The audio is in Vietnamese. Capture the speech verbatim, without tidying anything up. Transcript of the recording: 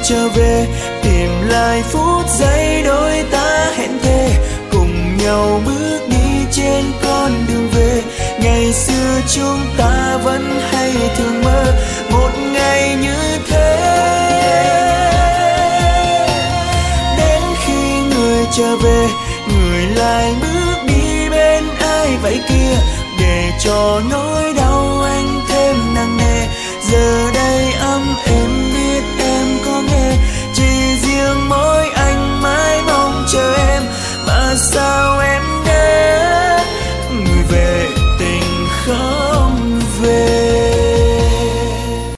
trở về, tìm lại phút giây đôi ta hẹn thề, cùng nhau bước đi trên con đường về. Ngày xưa chúng ta vẫn hay thường mơ một ngày như thế. Đến khi người trở về, người lại bước đi bên ai vậy kia, để cho nỗi đau anh thêm nặng nề. Giờ đây ấm êm